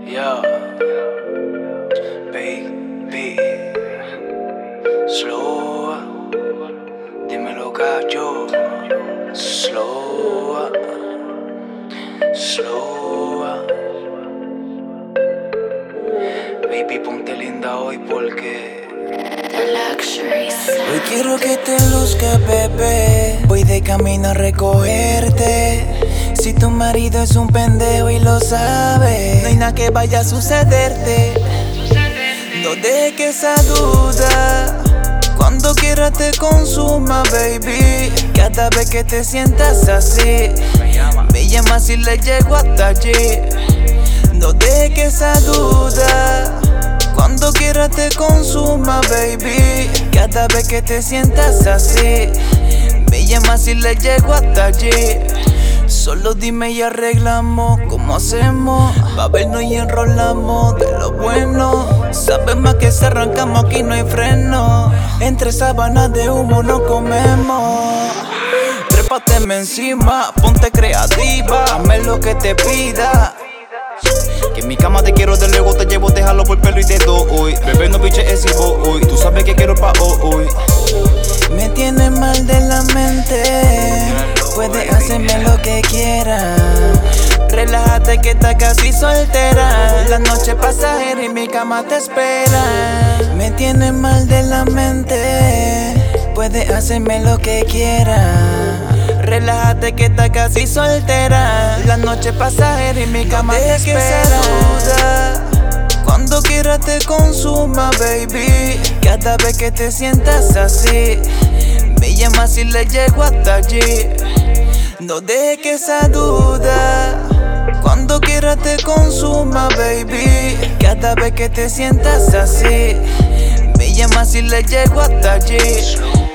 Yeah, baby, slow, dímelo gallo, slow, baby ponte linda hoy porque hoy quiero que te luzcas, bebé. Voy de camino a recogerte. Si tu marido es un pendejo y lo sabe, no hay nada que vaya a sucederte. No dejes que esa duda cuando quiera te consuma, baby. Cada vez que te sientas así, me llamas y le llego hasta allí. No dejes que esa duda cuando quiera te consuma, baby. Cada vez que te sientas así, me llamas y le llego hasta allí. Solo dime y arreglamos cómo hacemos pa' vernos y enrolamos de lo bueno. Sabes más que si arrancamos aquí no hay freno. Entre sábanas de humo no comemos. Trépateme encima, ponte creativa, hazme lo que te pida. Que en mi cama te quiero, de luego te llevo, te jalo por pelo y te doy. Bebé no piche ese hoy, tú sabes que quiero pa' hoy. Me tienes mal de la mente, puedes hacerme lo que quieras. Relájate que estás casi soltera. La noche pasajera y mi cama te espera. Me tienes mal de la mente, puedes hacerme lo que quieras. Relájate que estás casi soltera. La noche pasajera y mi cama te espera. Cuando quiera te consuma, baby. Cada vez que te sientas así, me llamas y le llego hasta allí. No dejes que esa duda cuando quiera te consuma, baby. Cada vez que te sientas así, me llamas y le llego hasta allí.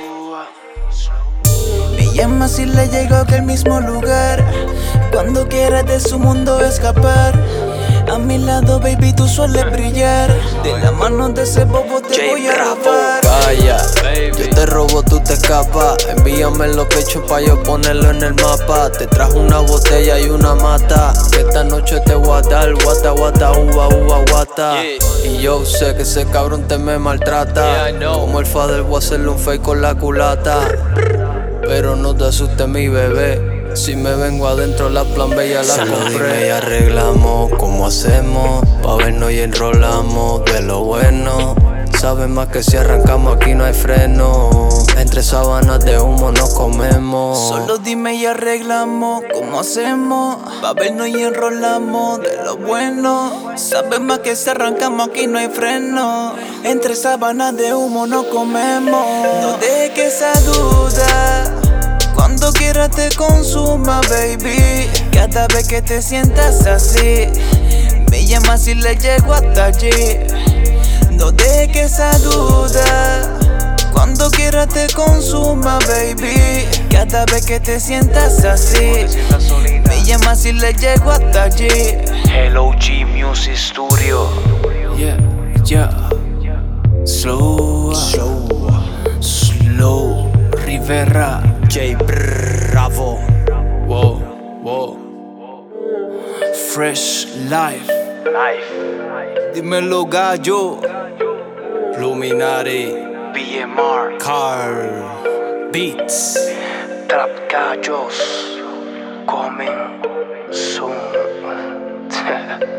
Me llamas y le llego a aquel mismo lugar. Cuando quieras de su mundo escapar, a mi lado, baby, tú sueles brillar. De la mano de ese bobo te voy a robar. Calla, yo te robo, tú te escapas. Envíame lo que he hecho pa' yo ponerlo en el mapa. Te trajo una botella y una mata. Que esta noche te voy a dar guata, guata, uva, uva, guata. Y yo sé que ese cabrón te me maltrata. Como el fader voy a hacerle un fake con la culata. Pero no te asustes, mi bebé. Si me vengo adentro, la plan B ya la compré. Y arreglamos cómo hacemos pa' vernos y enrolamos de lo bueno. Sabes más que si arrancamos aquí no hay freno. Entre sábanas de humo nos comemos. Solo dime y arreglamos cómo hacemos pa' vernos y enrolamos de lo bueno. Sabes más que si arrancamos aquí no hay freno. Entre sábanas de humo nos comemos. No dejes que esa duda cuando quiera te consuma, baby. Cada vez que te sientas así, me llamas y le llego hasta allí. No dejes que esa duda cuando quiera te consuma, baby. Cada vez que te sientas así, me llamas y le llego hasta allí. Hello G Music Studio. Yeah, yeah. Slow, Rivera, J Bravo. wow, wow. Fresh Life, dímelo gallo. Luminari, BMR, Car Beats. Trap Gallos, coming soon.